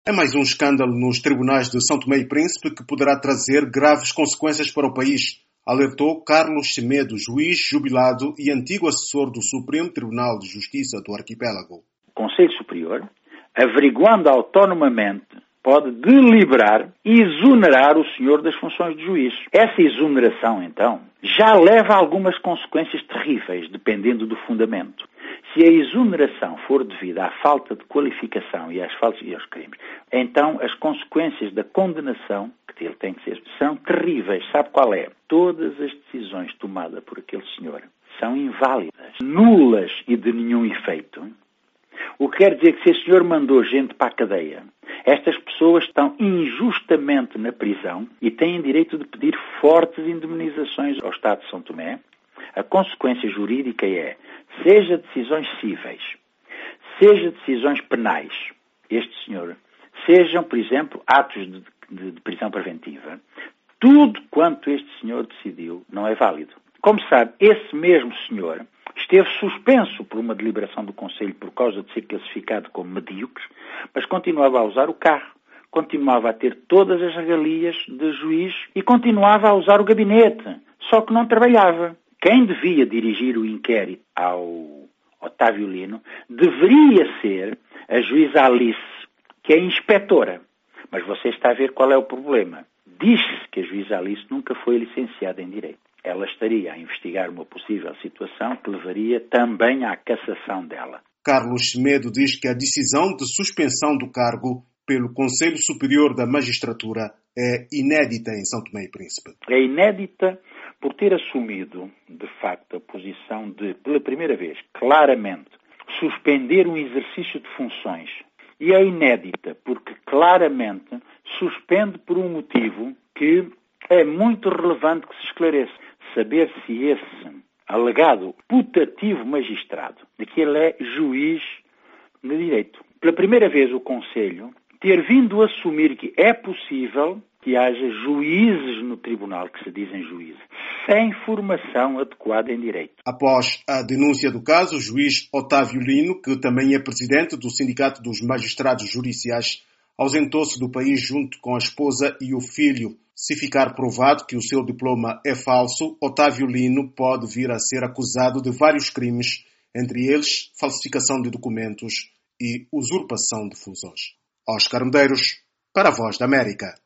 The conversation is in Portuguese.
É mais um escândalo nos tribunais de São Tomé e Príncipe que poderá trazer graves consequências para o país, alertou Carlos Semedo, juiz jubilado e antigo assessor do Supremo Tribunal de Justiça do Arquipélago. O Conselho Superior, averiguando autonomamente, pode deliberar e exonerar o senhor das funções de juiz. Essa exoneração, então, já leva a algumas consequências terríveis, dependendo do fundamento. Se a exoneração for devida à falta de qualificação e aos crimes, então as consequências da condenação, que ele tem que ser, são terríveis. Sabe qual é? Todas as decisões tomadas por aquele senhor são inválidas, nulas e de nenhum efeito. O que quer dizer que se esse senhor mandou gente para a cadeia, estas pessoas estão injustamente na prisão e têm direito de pedir fortes indemnizações ao Estado de São Tomé. A consequência jurídica é, seja decisões cíveis, seja decisões penais, este senhor, sejam, por exemplo, atos de prisão preventiva, tudo quanto este senhor decidiu não é válido. Como sabe, esse mesmo senhor esteve suspenso por uma deliberação do Conselho por causa de ser classificado como medíocre, mas continuava a usar o carro, continuava a ter todas as regalias de juiz e continuava a usar o gabinete, só que não trabalhava. Quem devia dirigir o inquérito ao Otávio Lino deveria ser a juíza Alice, que é inspetora. Mas você está a ver qual é o problema. Diz-se que a juíza Alice nunca foi licenciada em Direito. Ela estaria a investigar uma possível situação que levaria também à cassação dela. Carlos Semedo diz que a decisão de suspensão do cargo pelo Conselho Superior da Magistratura é inédita em São Tomé e Príncipe. É inédita por ter assumido, de facto, a posição de, pela primeira vez, claramente, suspender um exercício de funções. E é inédita porque, claramente, suspende por um motivo que é muito relevante que se esclareça. Saber se esse alegado putativo magistrado, de que ele é juiz de direito. Pela primeira vez o Conselho ter vindo a assumir que é possível que haja juízes no tribunal, que se dizem juízes, sem formação adequada em direito. Após a denúncia do caso, o juiz Otávio Lino, que também é presidente do Sindicato dos Magistrados Judiciais, ausentou-se do país junto com a esposa e o filho. Se ficar provado que o seu diploma é falso, Otávio Lino pode vir a ser acusado de vários crimes, entre eles falsificação de documentos e usurpação de funções. Oscar Medeiros, para a Voz da América.